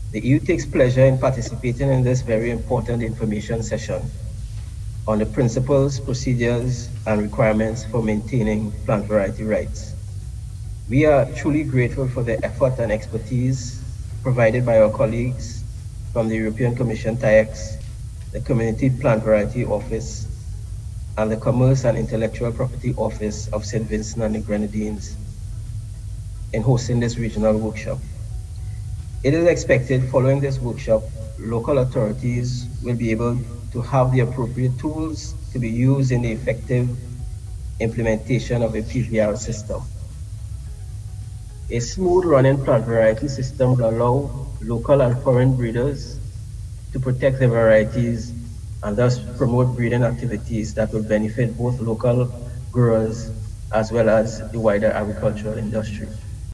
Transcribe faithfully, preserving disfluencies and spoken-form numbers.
The E U takes pleasure in participating in this very important information session on the principles, procedures, and requirements for maintaining plant variety rights. We are truly grateful for the effort and expertise provided by our colleagues from the European Commission TAIEX, the Community Plant Variety Office, and the Commerce and Intellectual Property Office of Saint Vincent and the Grenadines in hosting this regional workshop. It is expected following this workshop, local authorities will be able to have the appropriate tools to be used in the effective implementation of a P P R system. A smooth running plant variety system will allow local and foreign breeders to protect their varieties and thus promote breeding activities that will benefit both local growers as well as the wider agricultural industry.